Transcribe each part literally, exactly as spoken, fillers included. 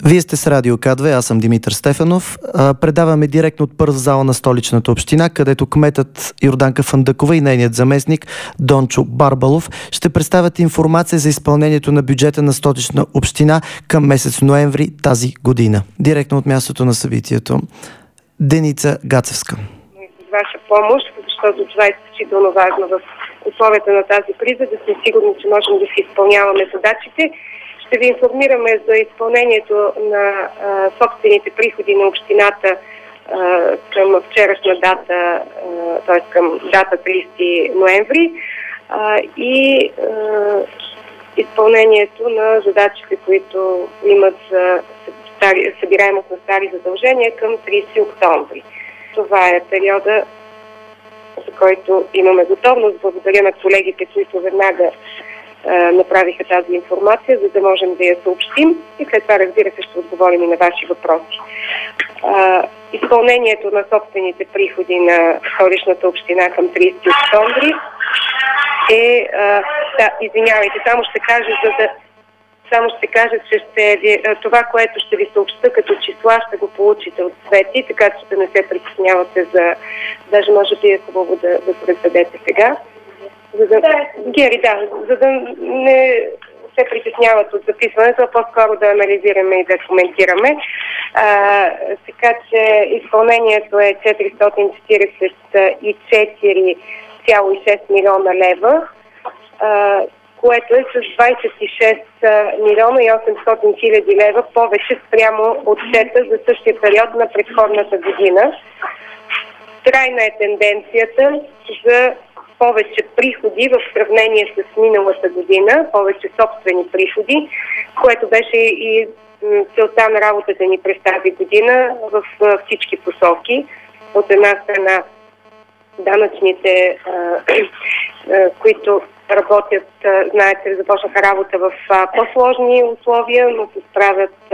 Вие сте с Радио К две, аз съм Димитър Стефанов. Предаваме директно от първа зала на Столичната община, където кметът Йорданка Фандъкова и нейният заместник Дончо Барбалов ще представят информация за изпълнението на бюджета на Столична община към месец ноември тази година. Директно от мястото на събитието. Деница Гацевска. С ваша помощ, защото това е изключително важно в условията на тази криза, да сме сигурни, че можем да си изпълняваме задачите. Ще ви информираме за изпълнението на а, собствените приходи на общината а, към вчерашна дата, т.е. към дата тридесети ноември а, и а, изпълнението на задачите, които имат за стари, събираемост на стари задължения към тридесети октомври. Това е периода, за който имаме готовност. Благодаря на колегите, които веднага направиха тази информация, за да можем да я съобщим и след това, разбира се, ще отговорим и на ваши въпроси. А, изпълнението на собствените приходи на Столичната община към тридесети октомври е... А, да, извинявайте, само ще кажа, за да... Само ще кажа, че ще ви, това, което ще ви съобща като числа, ще го получите от Свети, така че да не се притеснявате за... Даже може би е хубаво да, да предадете сега. За да, Гери, да, за да не се притесняват от записването, а по-скоро да анализираме и да коментираме. А, така че изпълнението е четиристотин четиридесет и четири цяло и шест милиона лева, а, което е с двадесет и шест милиона и осемстотин хиляди лева повече спрямо отчета за същия период на предходната година. Трайна е тенденцията за повече приходи в сравнение с миналата година, повече собствени приходи, което беше и целта на работата ни през тази година в всички посоки. От една страна данъчните, които работят, знаете, започнаха работа в по-сложни условия, но се справят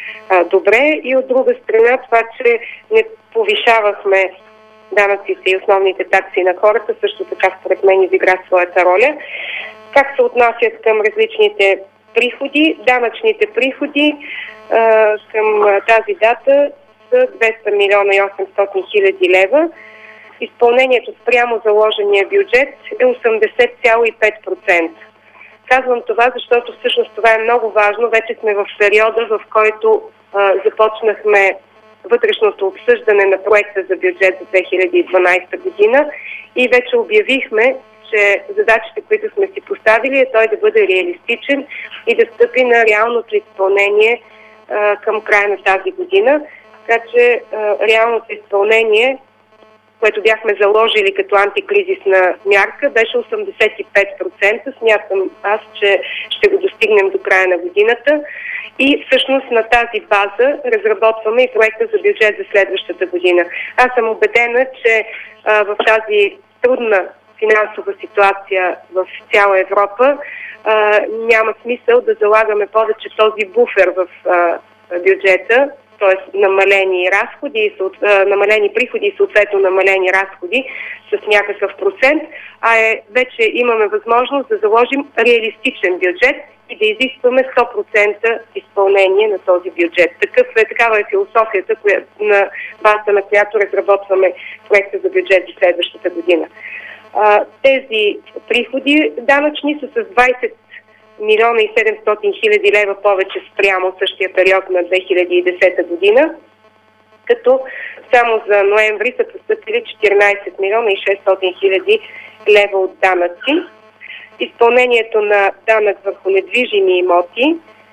добре, и от друга страна това, че не повишавахме данъците и основните такси на хората, също така според мен изигра своята роля. Как се отнасят към различните приходи? Данъчните приходи а, към тази дата са двеста милиона и осемстотин хиляди лева. Изпълнението спрямо заложения бюджет е осемдесет цяло и пет процента. Казвам това, защото всъщност това е много важно. Вече сме в периода, в който а, започнахме вътрешното обсъждане на проекта за бюджет за две хиляди и дванадесета година и вече обявихме, че задачите, които сме си поставили, е той да бъде реалистичен и да стъпи на реалното изпълнение а, към края на тази година. Така че а, реалното изпълнение, което бяхме заложили като антикризисна мярка, беше осемдесет и пет процента. Смятам аз, че ще го достигнем до края на годината. И всъщност на тази база разработваме и проекта за бюджет за следващата година. Аз съм убедена, че а, в тази трудна финансова ситуация в цяла Европа а, няма смисъл да залагаме повече този буфер в а, бюджета, т.е. намалени разходи, намалени приходи и съответно намалени разходи с някакъв процент, а е, вече имаме възможност да заложим реалистичен бюджет и да изискваме сто процента изпълнение на този бюджет. Такъв е, такава е философията, коя, на базата на която разработваме проекта за бюджет за следващата година. А, тези приходи данъчни са с двадесет милиона и седемстотин хиляди лева повече спрямо същия период на две хиляди и десета година, като само за ноември са постъпили четиринадесет милиона и шестстотин хиляди лева от данъци. Изпълнението на данък върху недвижими имоти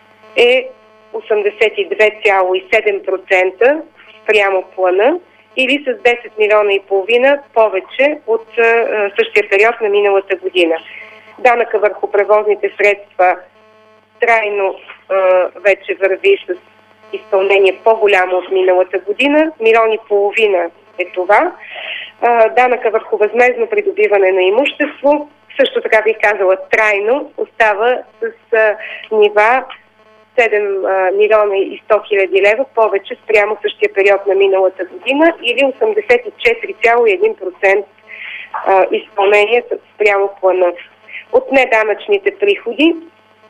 е осемдесет и две цяло и седем процента спрямо плана, или с десет милиона и половина повече от а, същия период на миналата година. Данъка върху превозните средства трайно а, вече върви с изпълнение по-голямо от миналата година. Милион и половина е това. А, данъка върху възмездно придобиване на имущество, също така бих казала трайно, остава с а, нива седем милиона и сто хиляди лева повече спрямо същия период на миналата година, или осемдесет и четири цяло и един процента изпълнение спрямо плана. От неданъчните приходи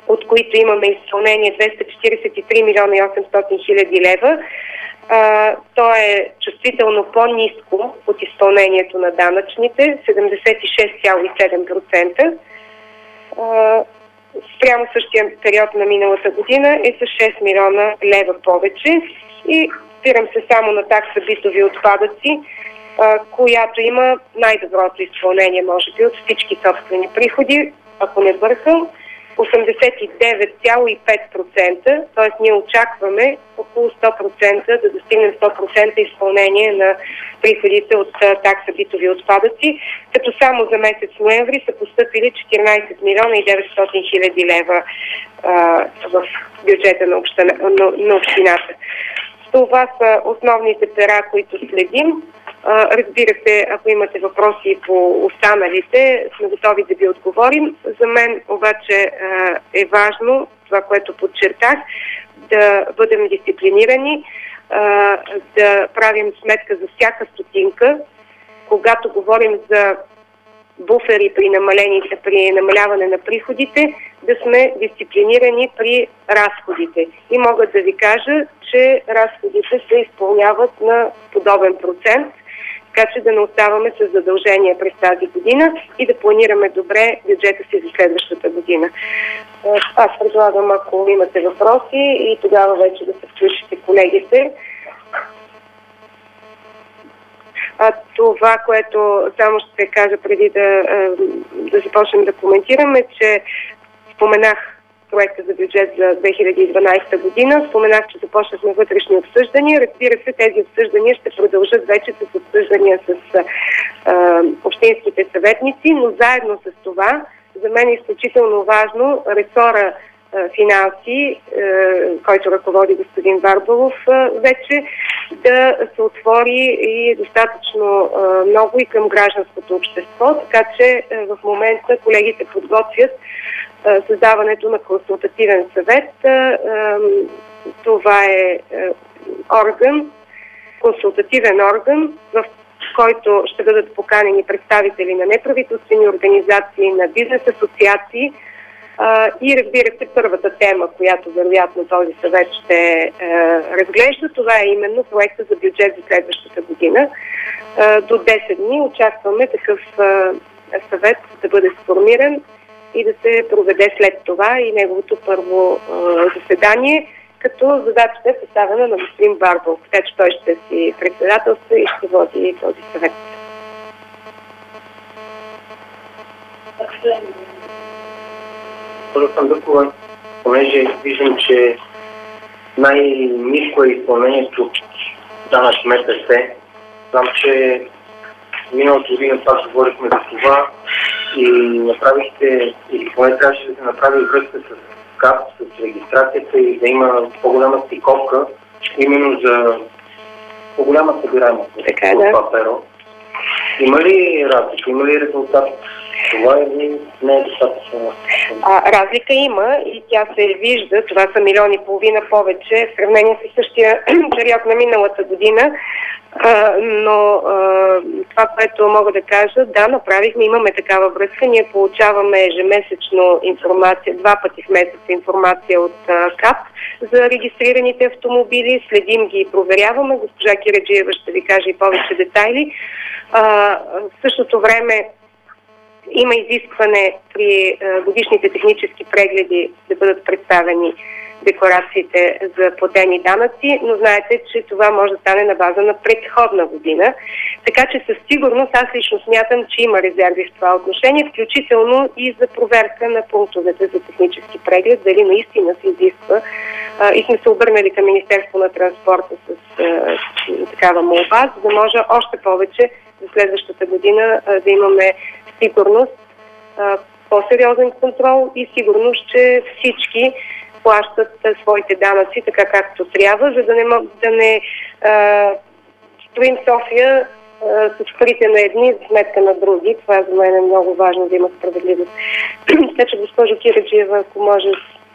от които имаме изпълнение двеста четиридесет и три милиона и осемстотин хиляди лева. А, то е чувствително по-ниско от изпълнението на данъчните, седемдесет и шест цяло и седем процента. А, спрямо същия период на миналата година е с шест милиона лева повече. И спирам се само на такса битови отпадъци, а, която има най-доброто изпълнение, може би, от всички собствени приходи, ако не бъркам, осемдесет и девет цяло и пет процента, т.е. ние очакваме около сто процента да достигнем сто процента изпълнение на приходите от такса битови отпадъци, като само за месец ноември са постъпили четиринадесет милиона и деветстотин хиляди лева а, в бюджета на, община, на, на общината. Това са основните пера, които следим. Разбира се, ако имате въпроси по останалите, сме готови да ви отговорим. За мен обаче е важно, това, което подчертах, да бъдем дисциплинирани, да правим сметка за всяка стотинка. Когато говорим за буфери при, при намаляване на приходите, да сме дисциплинирани при разходите. И мога да ви кажа, че разходите се изпълняват на подобен процент, така че да не оставаме с задължения през тази година и да планираме добре бюджета си за следващата година. Аз предлагам, ако имате въпроси, и тогава вече да се включите колегите. А това, което само ще кажа преди да, да започнем да коментираме, че споменах проекта за бюджет за две хиляди и дванадесета година. Споменах, че започнахме вътрешни обсъждания. Разбира се, тези обсъждания ще продължат вече с обсъждания с а, общинските съветници, но заедно с това, за мен е изключително важно ресора а, финанси, а, който ръководи господин Барбалов а, вече, да се отвори и достатъчно а, много и към гражданското общество, така че а, в момента колегите подготвят създаването на консултативен съвет. Това е орган, консултативен орган, в който ще бъдат поканени представители на неправителствени организации, на бизнес асоциации и, разбира се, първата тема, която вероятно този съвет ще разглежда, това е именно проекта за бюджет за следващата година. До десет дни очакваме такъв съвет да бъде сформиран и да се проведе след това и неговото първо е, заседание, като задачата е поставена на господин Барбалов, така че той ще си председателства и ще води този съвет. Първо съм Дъкова, понеже виждам, че най-ниско е изпълнението данък МПС. Знам, че миналото година пак говорихме за това и направихте, или поне трябваше да се направи връзка с КАП, с регистрацията и да има по-голяма стиковка, именно за по-голяма събираемост така, от да. това перо. Има ли разлика, има ли резултат? Това е ли не е достатъчно? А, разлика има и тя се вижда. Това са милион и половина повече в сравнение с същия период на миналата година. А, но а, това, което мога да кажа, да, направихме, имаме такава връзка. Ние получаваме ежемесечно информация, два пъти в месец информация от а, КАП за регистрираните автомобили. Следим ги и проверяваме. Госпожа Кираджиева ще ви каже и повече детайли. А, в същото време има изискване при а, годишните технически прегледи да бъдат представени декларациите за платени данъци, но знаете, че това може да стане на база на предходна година. Така че със сигурност аз лично смятам, че има резерви в това отношение, включително и за проверка на пунктовете за технически преглед, дали наистина се изисква. А, и сме се обърнали към Министерство на транспорта с а, такава молба, за да може още повече за следващата година а, да имаме сигурност, а, по-сериозен контрол и сигурност, че всички плащат а, своите данъци така както трябва, за да не, да не а, строим София а, с парите на едни за сметка на други. Това за мен е много важно да има справедливост. Така че, госпожо Кираджиева, ако може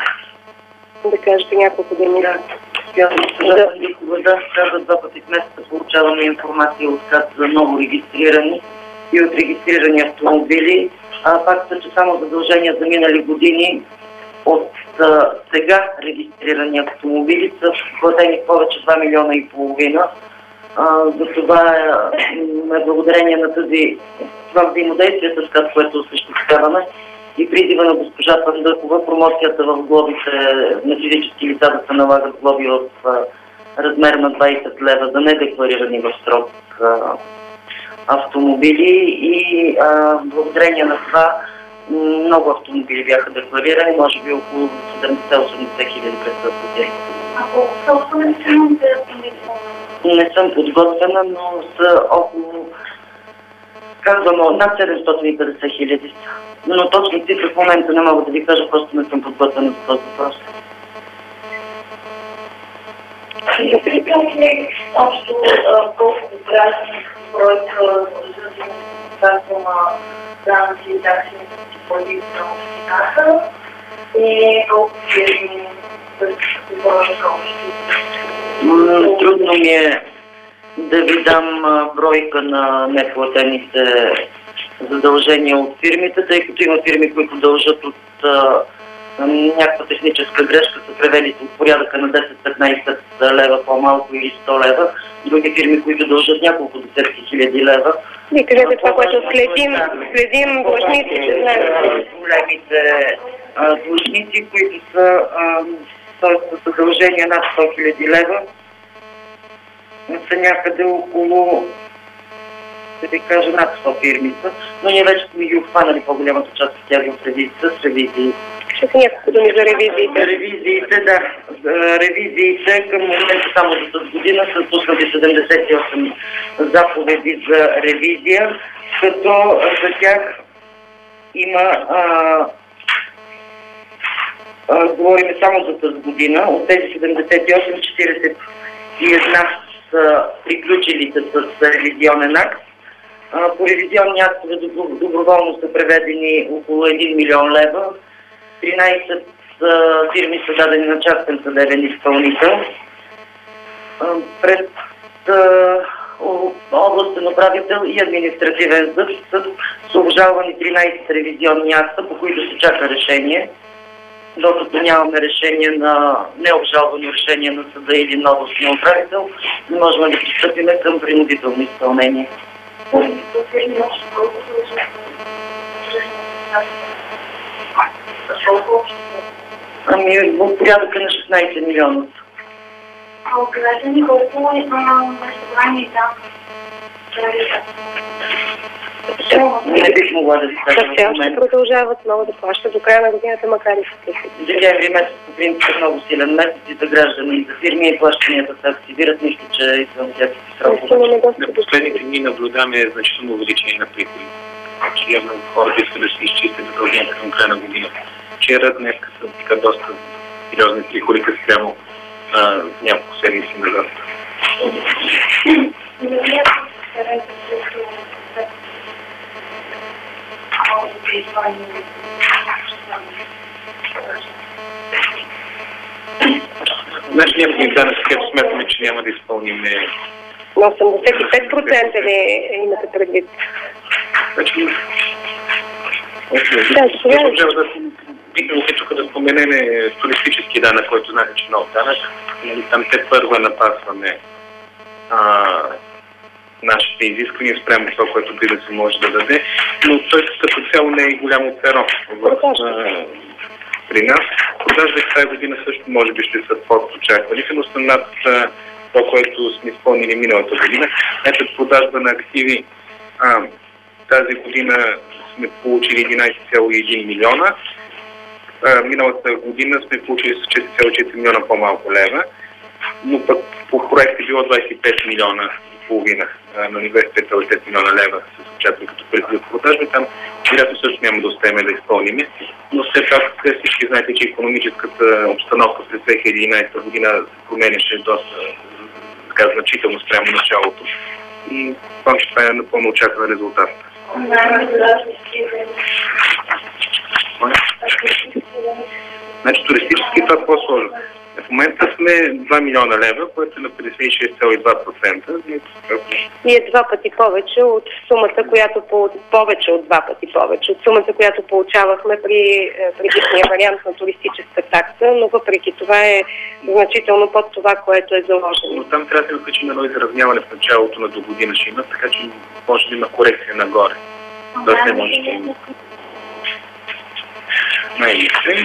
да кажете няколко думи. Да, да, да, да, два пъти в месеца получаваме информация от КАТ за ново регистрирани и от регистрирани автомобили. А факта, че само задължения за минали години от са сега регистрирани автомобили са платени повече два милиона и половина. За това е благодарение на тази това взаимодействие с КАТ, което осъществяваме и призива на госпожа Фандъкова промоцията в глобите на физически лица да се налагат глоби в размер на двайсет лева за недекларирани в срок автомобили и а, благодарение на това много автомобили бяха декларирани, може би около седемдесет до осемдесет хиляди през платени. Ако собствените автомобили? Не съм подготвена, но са около, казвам, над седемстотин и петдесет хиляди. Но точни цифри в момента не мога да ви кажа, просто не съм подготвена за този въпрос. Общо колко граждани бройка за администрация на данъци и такси на полицията на общината и колко фирми бройка общината? Трудно ми е да ви дам бройка на неплатените задължения от фирмите, тъй като има фирми, които дължат от някаква техническа грешка, са превели от порядъка на десет-петнайсет лева по-малко или сто лева. Други фирми, които дължат няколко десетки хиляди лева. И кажете това, което следим, следим длъжниците, знаем. Големите длъжници, които са с задължения над сто хиляди лева, са някъде около, да ви кажа, над сто фирми са, но ние вече сме ги обхванали по-голямата част от тях в ревизии, с ревизии. Ще са няколко думи за ревизиите. Ревизиите, да. Ревизиите към момента само за тази година са пуснати седемдесет и осем заповеди за ревизия, като за тях има а, а, говорим само за тази година. От тези седемдесет и осем, четирийсет и една са приключилите с ревизионен акт. По ревизионни актове доброволно са преведени около един милион лева. тринайсет фирми са дадени на частен съдебен изпълнител. Пред областен управител и административен съд са обжалвани тринайсет ревизионни акта, по които се чака решение. Докато нямаме решение на необжалвано решение на съда или на областния управител, не можем да пристъпим към принудително изпълнение. Ами, в порядъка на шестнайсет милиона. А от граждани колко събрани там? Не бих могла да ви кажа. Все още продължават много да плащат до края на годината, макар и с тези. Декември месец по принцип е много силен месец и за граждани и за фирми и плащанията се активират, нищо, че искам всякакви срокове. На последните дни наблюдаваме значително увеличение на приходи. Значи явно хората искат да се изчистят задълженията към края на годината. Вчера, днес са така доста сериозни приходи, като спрямо няколко седмици назад. Значи някакви данъци, където смятаме, че няма да изпълним. На осемдесет и пет процента ли имате предвид? Значи, да, заповядайте. Бихме се тук да споменем туристически данък, който знаете, че нов данък. Там те първа напасваме а, нашите изисквания спрямо това, което би да се може да даде, но той като цяло не е голямо перо при нас. Продажбите тази година също може би ще са под очакваните, но са над това, което сме изпълнили миналата година. Ето продажба на активи а, тази година сме получили единайсет цяло и един милиона. А, миналата година сме получили с четири цяло и четири милиона по-малко лева, но пък по проект е било двайсет и пет милиона и половина на двайсет и пет цяло и пет милиона лева с очакване като приходи от продажби. Там вероятно също няма да успеем да изпълним, но все пак всички знаете, че икономическата обстановка през две хиляди и единайсета година се променяше доста така значително спрямо началото и това ще е напълно очакван резултат. Значи туристически това е по-сложно. момента сме два милиона лева, което е на петдесет и шест цяло и два процента. И е два пъти повече от сумата, която по... повече от два пъти повече от сумата, която получавахме при предишния вариант на туристическа такса, но въпреки това е значително под това, което е заложено. Но там трябва да се включим едно изравняване в началото на до година ще има, така че може да има корекция нагоре. Да се може да има. Най-личен.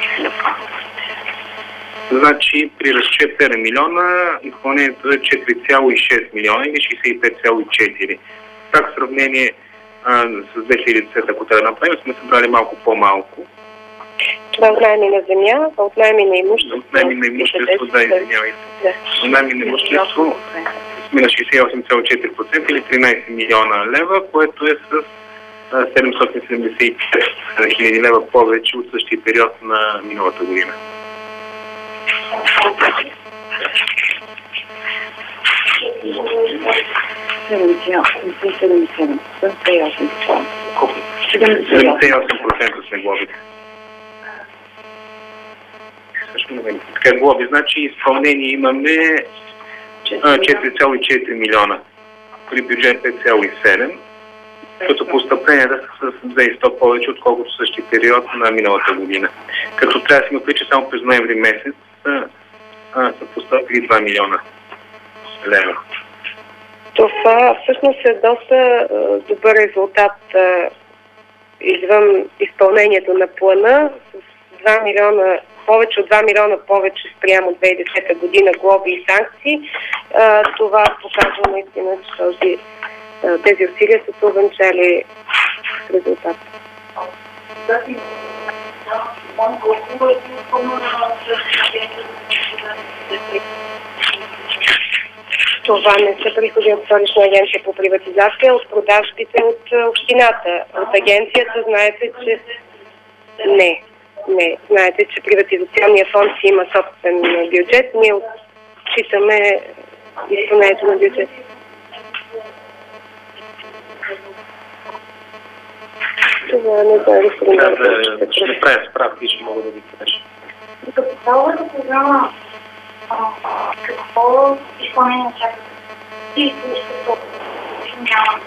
Значи при разчет седем милиона изпълнението е четири цяло и шест милиона или шейсет и пет цяло и четири. Так в сравнение а, с две хиляди и десета, ако трябва да направим, сме събрали малко по-малко. Това от найми на земя, от найми на имущество. От найми на имущество, да, извинявайте. Да. От найми на имущество сме на шейсет и осем цяло и четири процента или тринайсет милиона лева, което е с седемстотин седемдесет и пет хиляди лева повече от същия период на миналата година. седемдесет и осем процента сме глобите. Така глоби, значи изпълнение имаме четири цяло и четири милиона при бюджет пет цяло и седем, като постъпленията са с две хиляди и сто повече, отколкото същия период на миналата година. Като трябва да си ме че само през ноември месец са, а, са постъпили два милиона лева. Това всъщност е доста а, добър резултат а, извън изпълнението на плана. С два милиона, повече от два милиона повече спрямо две хиляди и десета година глоби и санкции. А, това показва наистина, че този тези усилия са се увенчали с резултат. Това не са приходи от Столична агенция по приватизация, от продажбите от общината. От агенцията знаете, че не. Не. Знаете, че приватизационния фонд си има собствен бюджет. Ние отчитаме изпълнението на бюджет. Това не знам, господин Дърбов. Ще направя справки и ще мога да ви кажа. Като цялата програма, какво изпълнение чакате? И защото няма.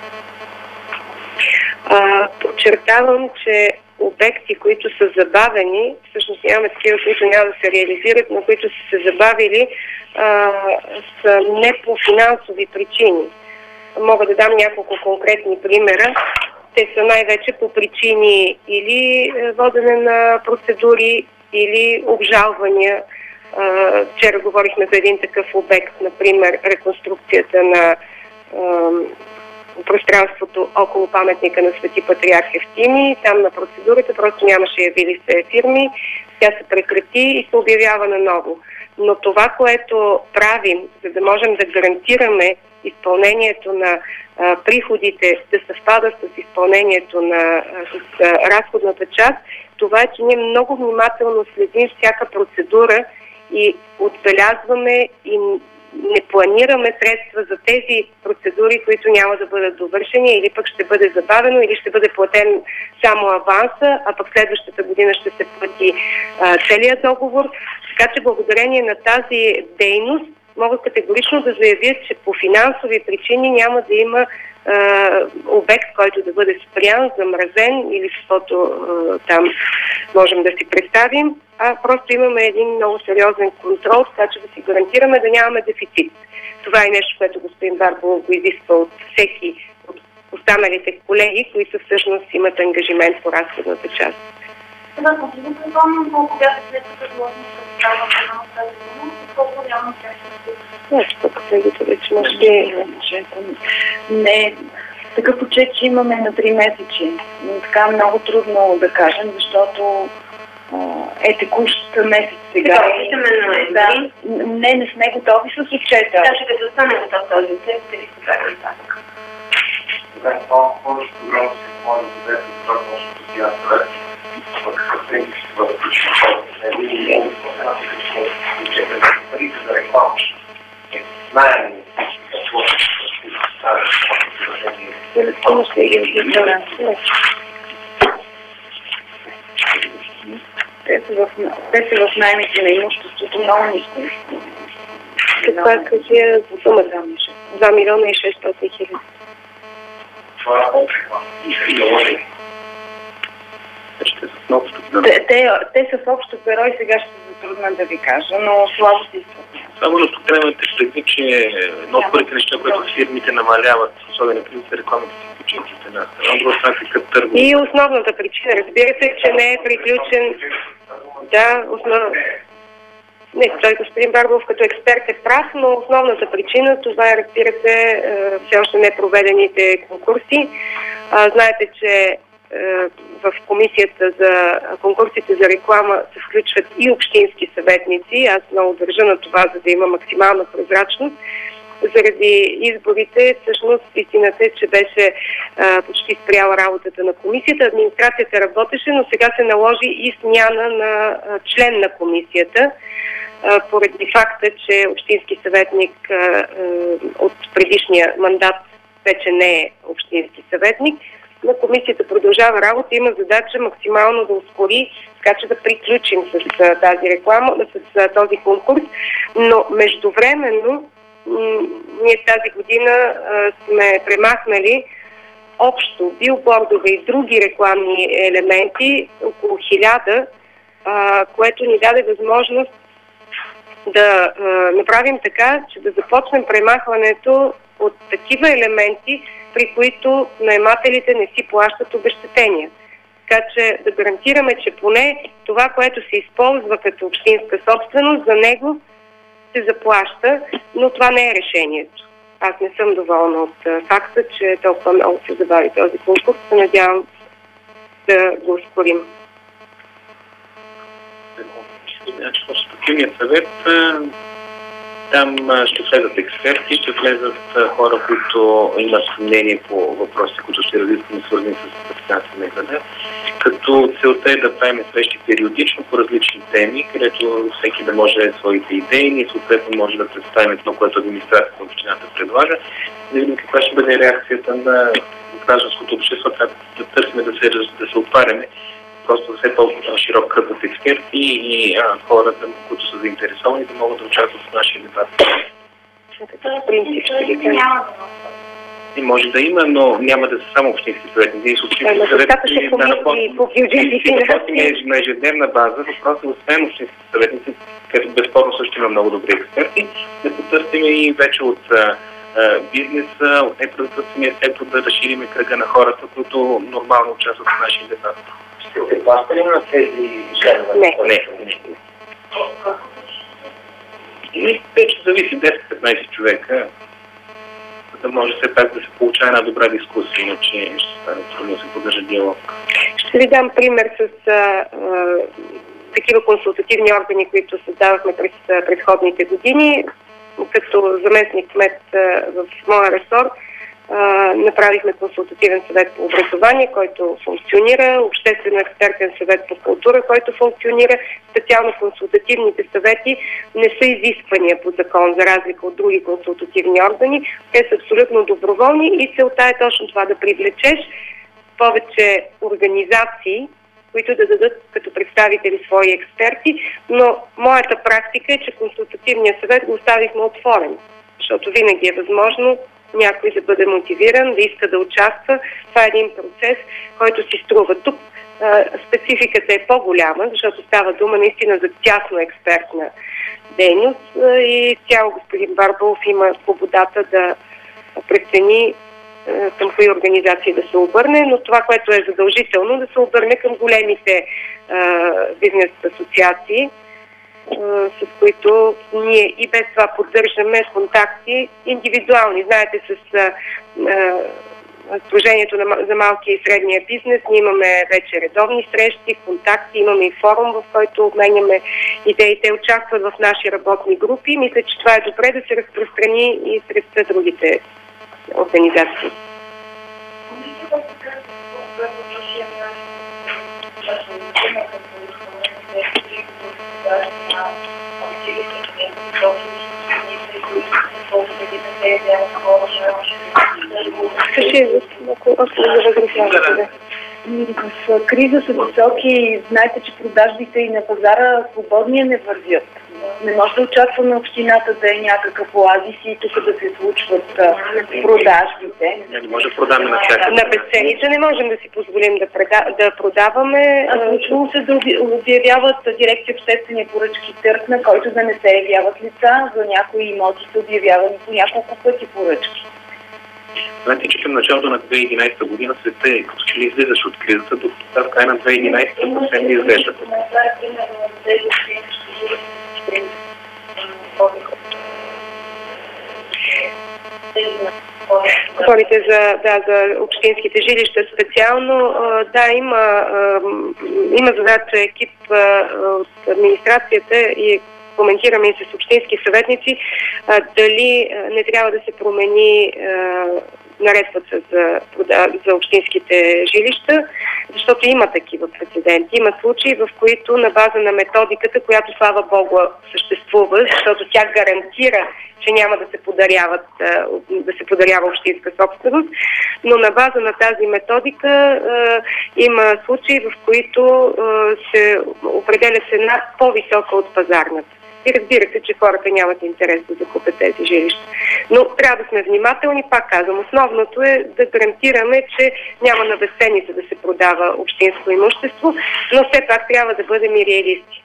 Подчертавам, че обекти, които са забавени, всъщност нямаме такива, които няма да се реализират, но които са се забавили, а, са не по финансови причини. Мога да дам няколко конкретни примера. Те са най-вече по причини или водене на процедури, или обжалвания. Вчера говорихме за един такъв обект, например, реконструкцията на пространството около паметника на Свети Патриарх Евтимий. Там на процедурата просто нямаше явили се фирми. Тя се прекрати и се обявява наново. Но това, което правим, за да можем да гарантираме изпълнението на а, приходите да съвпада с изпълнението на а, с, а, разходната част, това е, че ние много внимателно следим всяка процедура и отбелязваме и не планираме средства за тези процедури, които няма да бъдат довършени или пък ще бъде забавено, или ще бъде платен само аванса, а пък следващата година ще се плати а, целият договор. Така че благодарение на тази дейност мога категорично да заявя, че по финансови причини няма да има а, обект, който да бъде спрян, замразен или защото а, там можем да си представим, а просто имаме един много сериозен контрол, така че да си гарантираме да нямаме дефицит. Това е нещо, което господин Барбалов го изисква от всеки от останалите колеги, които всъщност имат ангажимент по разходната част. Да, continui să doamnă cu viața de logică stava на тази дума, колко реално тя ще се... Не, тук следите вече може би не. Такъв отчет, че имаме на три месечи. Но така много трудно да кажем, защото е текущ месец сега. Да, не, не сме готови с отчета. Така че като стане готов този отчет, ще ви се правим така. Да, това повечето време се може да бъде това може да тя съвет. Те са в наймите на имущество защото много ниско. Каква е кажия сумата? два милиона и шестстотин хиляди. Това е обща. Те, те, те са в общо перо и сега ще се затрудна да ви кажа, но слабо се изпълняват. Само да тук предвид, че едно от първите неща, които фирмите намаляват, особено при рекламите си починките на страна, друга страна какъв търгове. И основната причина, разбира се, че не е приключен. Да, основно. Не, той господин Барбалов като експерт е прав, но основната причина, това е, разбира се, все още не проведените конкурси. Знаете, че в комисията за конкурсите за реклама се включват и общински съветници. Аз много държа на това, за да има максимална прозрачност. Заради изборите, всъщност, истината е, че беше а, почти спряла работата на комисията. Администрацията работеше, но сега се наложи и смяна на а, член на комисията, а, поради факта, че общински съветник а, а, от предишния мандат вече не е общински съветник. На комисията продължава работа, има задача максимално да ускори, така че да приключим с а, тази реклама, с а, този конкурс, но междувременно ние тази година а, сме премахнали общо билбордове и други рекламни елементи, около хиляда, а, което ни даде възможност да а, направим така, че да започнем премахването от такива елементи, при които наемателите не си плащат обезщетения. Така че да гарантираме, че поне това, което се използва като общинска собственост, за него се заплаща, но това не е решението. Аз не съм доволна от а, факта, че толкова много се забави този конкурс. Се надявам да го ускорим. Значи, в Консултативния съвет там ще влезат експерти, ще влезат хора, които имат мнение по въпроси, които ще разискваме, свързани с финансите на града. Като целта е да правим срещи периодично по различни теми, където всеки да може да е своите идеи и съответно може да представим това, което администрацията на общината предлага. Да видим каква ще бъде реакцията на гражданското общество, да търсим да се, да се отваряме просто все по-широк кръг от експерти и а, хората, които са заинтересовани, да могат да участват в нашия дебат. И може да има, но няма да са само общински съветници. Ние с общински съветници да работим на ежедневна база. Въпросът е, освен общински съветници, където безспорно също има много добри експерти, да потърсим и вече от а, бизнеса, от неправителствения сектор, да разшириме кръга на хората, които нормално участват в нашия дебат. Ще се плаща ли на тези членове? Не. Не. Не. Вече зависи десет-петнайсет човека, за да може все пак да се получава една добра дискусия, иначе ще стане трудно да се поддържа диалог. Ще ви дам пример с а, а, такива консултативни органи, които създавахме през предходните години. Като заместник кмет в моя ресор, Uh, направихме консултативен съвет по образование, който функционира, обществено-експертен съвет по култура, който функционира. Специално консултативните съвети не са изисквания по закон, за разлика от други консултативни органи. Те са абсолютно доброволни и целта е точно това, да привлечеш повече организации, които да дадат като представители свои експерти, но моята практика е, че консултативния съвет го оставихме отворен, защото винаги е възможно някой да бъде мотивиран, да иска да участва. Това е един процес, който си струва. Тук а, спецификата е по-голяма, защото става дума наистина за тясно експертна дейност а, и цяло господин Барбалов има свободата да прецени а, към кои организации да се обърне, но това, което е задължително, да се обърне към големите а, бизнес асоциации, с които ние и без това поддържаме контакти индивидуални. Знаете, с а, а, Сдружението за малкия и средния бизнес ние имаме вече редовни срещи, контакти, имаме и форум, в който обменяме идеите, участват в наши работни групи. Мисля, че това е добре да се разпространи и сред другите организации. В криза са високи и знаете, че продажбите и на пазара свободния не вървят. Не може да очакваме общината да е някакъв оазис и тук да се случват а, продажбите. Не, не може да продаваме на всяка. На безценица не можем да си позволим да, преда, да продаваме. А случвало се да обявяват дирекция обществени поръчки търг, на който да не се явяват лица. За някои имоти са обявявани по няколко пъти поръчки. Знаете, че към началото на две хиляди и единадесета година света е като че ли излизаш от кризата, докато в края на две хиляди и единадесета съвсем не изглежда. Говорите за, да, за общинските жилища специално. Да, има, има задача екип от администрацията и коментираме и с общински съветници дали не трябва да се промени наредбата за, за общинските жилища, защото има такива прецеденти. Има случаи, в които на база на методиката, която слава Богу съществува, защото тя гарантира, че няма да се подаряват, да се подарява общинска собственост, но на база на тази методика има случаи, в които се определя цена по-висока от пазарната. И разбира се, че хората нямат интерес да закупят тези жилища. Но трябва да сме внимателни, пак казвам. Основното е да гарантираме, че няма на безценица да се продава общинско имущество, но все пак трябва да бъдем и реалисти.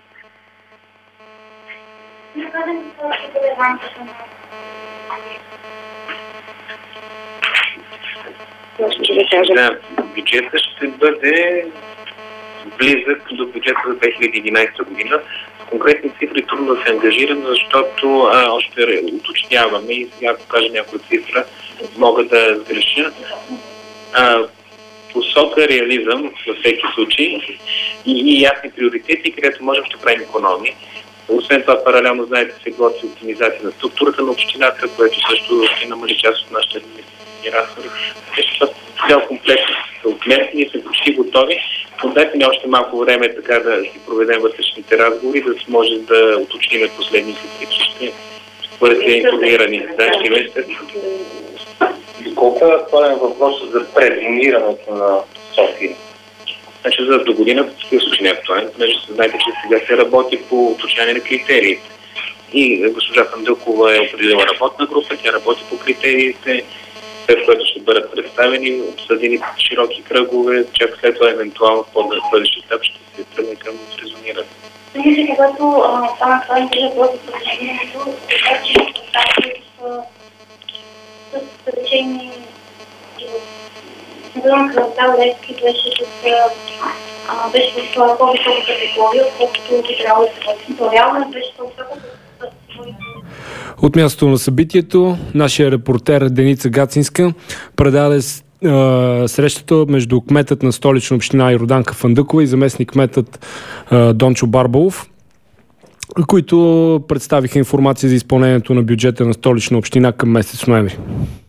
Да, бюджетът ще бъде близък до бюджета за две хиляди и единадесета година. С конкретни цифри трудно да се ангажирам, защото а, още уточняваме и сега, ако кажа някоя цифра, мога да сгреша. А, посока реализъм във всеки случай и, и ясни приоритети, където можем ще правим икономии. Освен това, паралелно, знаете, се готви оптимизация на структурата на общината, което също ще намали част от нашите административни разходи. Това цял комплект от мерки, ние сме почти готови, но дайте ни още малко време така да си проведем вътрешните разговори, да може да уточним последните цифри, ще бъдете информирани. Да, ще имате. Колко е актуален въпрос за презонирането на София? Значи за до година в такива случаи не е актуален, понеже знаете, че сега се работи по уточняване на критериите. И госпожа Фандълкова е определила работна група, тя работи по критериите, след което ще бъдат представени, обсъдени широки кръгове, чак след това евентуално в по-бъдещ етап ще се тръгне към резониране. Мисля, когато стана това въпрос за презонирането, така че с речени Зона квартал Левски беше в по-висока категория, отколкото би трябвало да се бъде. То реално беше по-висока. От мястото на събитието, нашия репортер Деница Гацинска предаде срещата между кметът на Столична община Йорданка Фандъкова и заместник кметът Дончо Барбалов, които представиха информация за изпълнението на бюджета на Столична община към месец ноември.